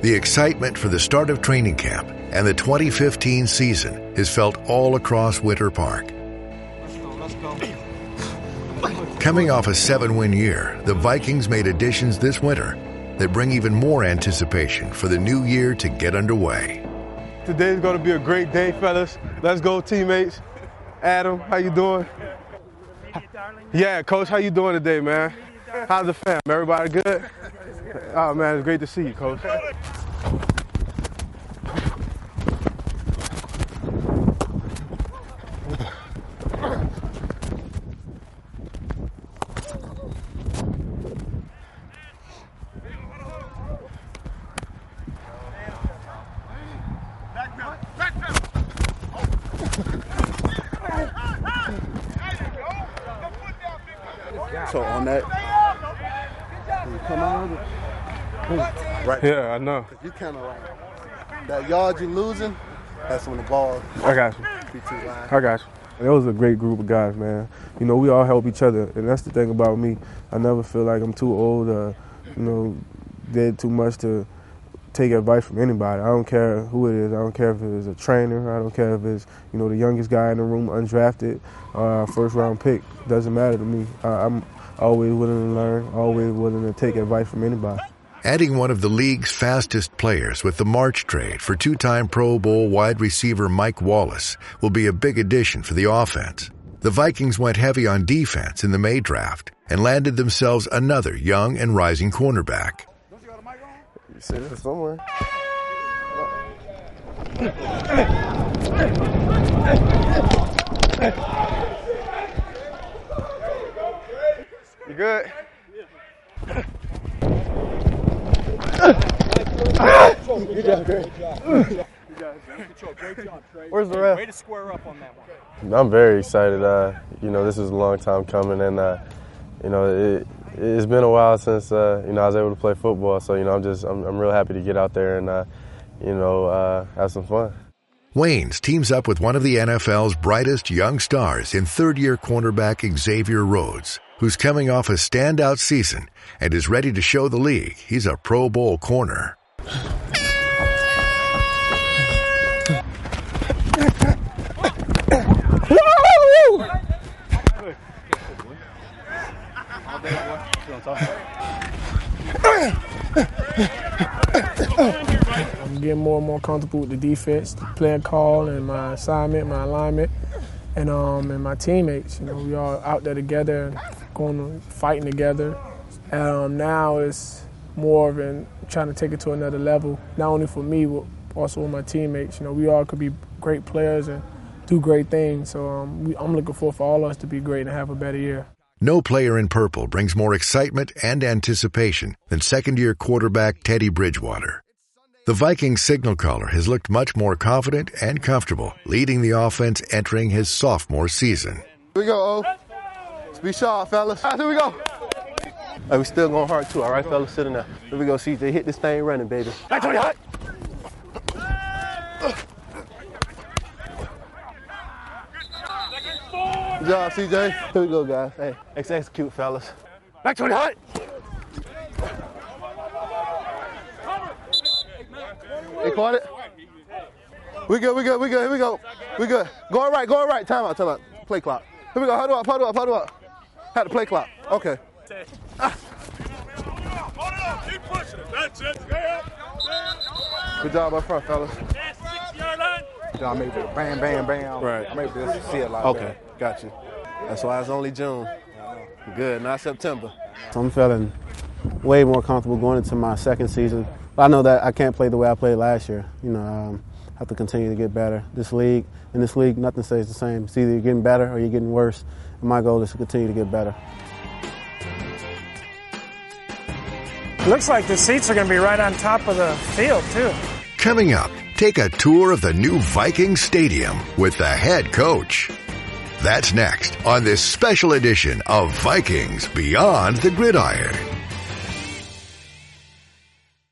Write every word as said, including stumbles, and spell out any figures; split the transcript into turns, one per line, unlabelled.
The excitement for the start of training camp and the twenty fifteen season is felt all across Winter Park.
Let's go, let's go.
Coming off a seven-win year, the Vikings made additions this winter that bring even more anticipation for the new year to get underway.
Today's going to be a great day, fellas. Let's go, teammates. Adam, how you doing? Yeah, Coach, how you doing today, man? How's the fam? Everybody good? Oh, man, it's great to see you, Coach.
So on that, you come on, right?
Yeah, I know.
You kind of like that yard you losing. That's when the ball.
I got you. I got you. It was a great group of guys, man. You know, we all help each other, and that's the thing about me. I never feel like I'm too old or, you know, did too much to take advice from anybody. I don't care who it is. I don't care if it's a trainer. I don't care if it's, you know, the youngest guy in the room, undrafted, uh, first round pick. Doesn't matter to me. Uh, I'm always willing to learn, always willing to take advice from anybody.
Adding one of the league's fastest players with the March trade for two-time Pro Bowl wide receiver Mike Wallace will be a big addition for the offense. The Vikings went heavy on defense in the May draft and landed themselves another young and rising cornerback.
You see this somewhere?
You good?
You got great. Where's the ref?
Way to square up on that one.
I'm very excited. Uh, you know, this was a long time coming, and uh, you know, it, it's been a while since uh, you know I was able to play football. So you know, I'm just I'm, I'm real happy to get out there and uh, you know uh, have some fun.
Waynes teams up with one of the N F L's brightest young stars in third-year cornerback Xavier Rhodes, who's coming off a standout season and is ready to show the league he's a Pro Bowl corner.
I'm getting more and more comfortable with the defense, the play call, and my assignment, my alignment, and um and my teammates. You know, we all out there together, and going fighting together. And um, now it's more of an trying to take it to another level, not only for me, but also with my teammates. You know, we all could be great players and do great things. So um, we, I'm looking forward for all of us to be great and have a better year.
No player in purple brings more excitement and anticipation than second-year quarterback Teddy Bridgewater. The Vikings signal caller has looked much more confident and comfortable leading the offense entering his sophomore season.
Here we go, O. Let's be sharp, fellas. All right, here we go. Hey, we still going hard, too, all right, fellas? Sit in there. Here we go, C J. Hit this thing running, baby. Hey, Tony, hot. Good job, C J. Here we go, guys. Hey, let's execute, fellas. Back to the hot. They caught it. We good, we good, we good. Here we go. We good. Going right, going right. Time out, time out. Play clock. Here we go. Huddle up, huddle up, huddle up. Had to play clock. Okay. Ah.
Keep pushing it. That's it. Stay up.
Good job up front, fellas.
Y'all made it bam, bam, bam.
Right.
I'm able to see it like
Okay,
that.
got you. That's why it's only June. Good, not September.
So I'm feeling way more comfortable going into my second season. But I know that I can't play the way I played last year. You know, um, I have to continue to get better. This league, in this league, nothing stays the same. It's either you're getting better or you're getting worse. And my goal is to continue to get better.
Looks like the seats are going to be right on top of the field, too.
Coming up, take a tour of the new Vikings Stadium with the head coach. That's next on this special edition of Vikings Beyond the Gridiron.